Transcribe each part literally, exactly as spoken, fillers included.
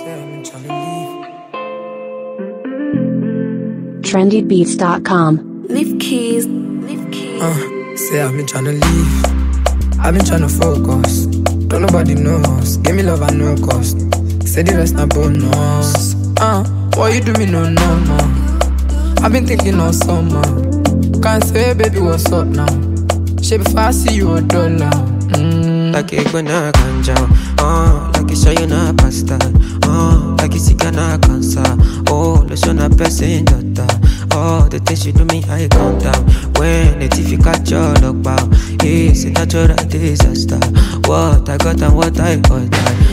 trendy beats dot com. Leave keys, leave keys. Uh, say I've been tryna leave, I've been tryna focus. Don't nobody know us, give me love at no cost. Say the rest not bonus. Uh, what you do me no no no. I've been thinking of summer. Can't say baby what's up now. Shit before I see you a dollar. Mm. Like a gonna ganja, uh, like a shayna pasta, uh, like a sikana cancer. Oh, the son of person daughter. Oh, the things you do me, I calm down. When the T V catch your look bow, it's a natural disaster. What I got and what I got.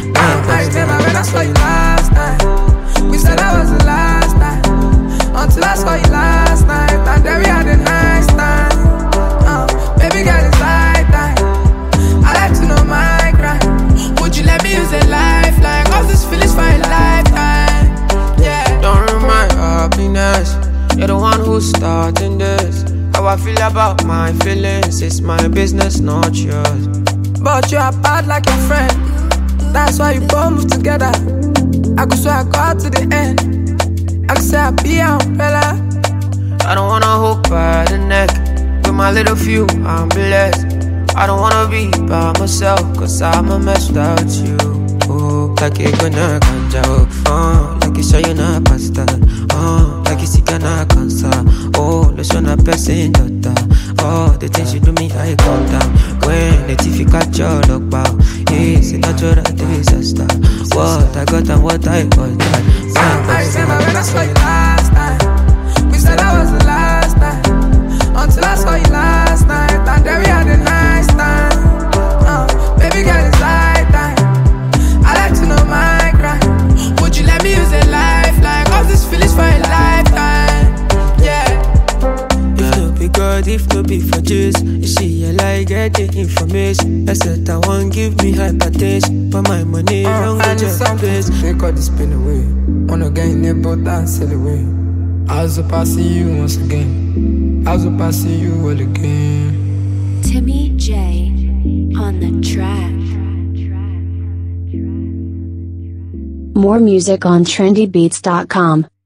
I remember when I saw you last night. We said that was the last night. Until I saw you last night, and then we had a nice time. Uh, baby girl, it's like that. I like to know my crime. Would you let me use a lifeline? Cause this feeling's for a lifetime. Yeah. Don't ruin my happiness. You're the one who's starting this. How I feel about my feelings, it's my business, not yours. But you are bad like your friend. That's why you both move together. I could swear I got to the end. I could say I be an umbrella. I don't wanna hold by the neck. With my little few, I'm blessed. I don't wanna be by myself, cause I'm a mess without you. Oh, like a gonna ganja, oh, like a shayna pasta, oh, like a sikana cancer. Oh, the son of person daughter. Oh, the things you do me, I calm down. When the T V catch your look bow, it's a natural disaster. What I got and what I got. I remember when I saw you last night. We said that was the last night. Until I saw you last night, and then we had a nice time. Uh, baby girl, it's like that. I like to know my crime. Would you let me use a lifeline? Cause this feeling's for a lifetime. Yeah. If no be God, if no be for Jesus, you see, I like get the information. I said I won't give me hypertension, but my money Uh, don't I go need something just to take all this pain away. Wanna get in there, but and sail away. I was up, I see you once again. I was up, I see you all again. Timmy J on the track. More music on trendy beats dot com.